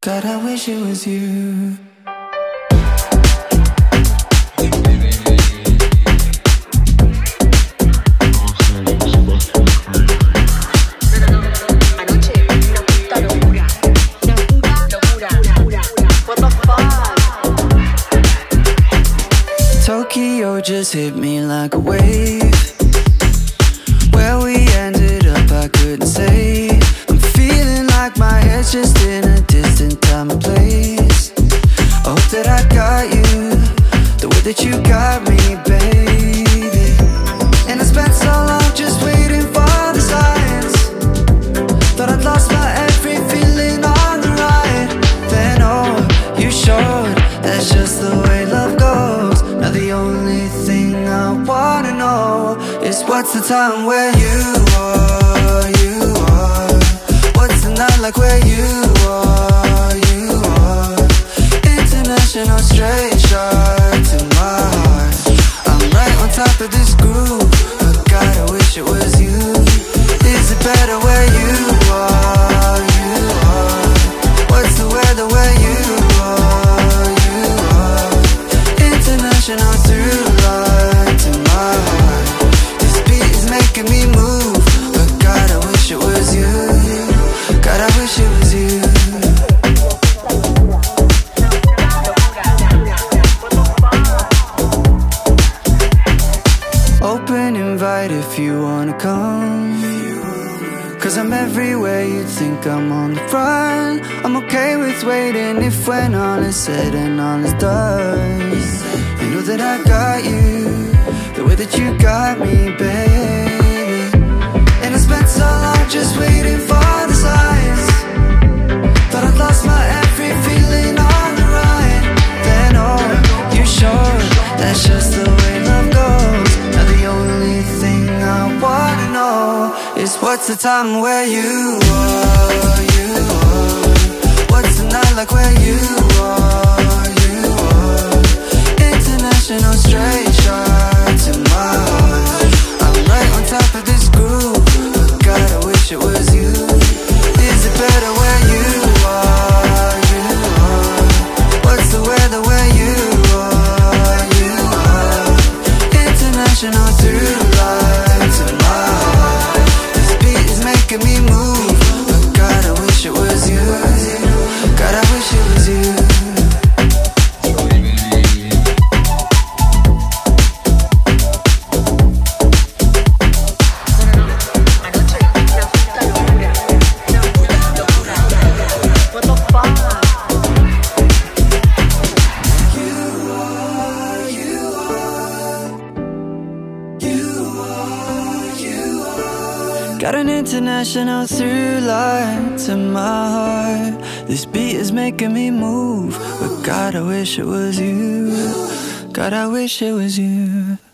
God, I wish it was you. Tokyo just hit me like a wave. Where we ended up I couldn't say. I'm feeling like my head's just in a distant time and place. I hope that I got you the way that you got me, baby. And I spent so long just waiting for the signs. Thought I'd lost my every feeling on the ride. Then oh, you showed that's just the way love goes. Now the only thing I wanna know is what's the time where you are, you are. What's the night like where you are, you are. International straight shot to my heart. I'm right on top of this groove, but God, I wish it was you. Is it better where you are, you are. What's the weather where you are, you are. International through line to my heart. This beat is making me move, but God, I wish it was you. God, I wish it was you. Open invite if you wanna come, 'cause I'm everywhere you'd think I'm on the run. I'm okay with waiting if when all is said and all is done, you know that I got you the way that you got me, baby. And I spent so long just waiting for the signs. Thought I'd lost my every feeling on the ride. Then oh, you showed that's just the way love goes. Now the only thing I wanna know is what's the time where you are, you are. What's the night like where you are, you are. International straight shot to my heart. I'm right on top of this groove, but God, I wish it was you. Is it better where you are, you are. What's the weather where you are, you are. International through line to my heart. This beat is making me move, but God, I wish it was you. God, I wish it was you. Got an international through line to my heart. This beat is making me move, but God, I wish it was you. God, I wish it was you.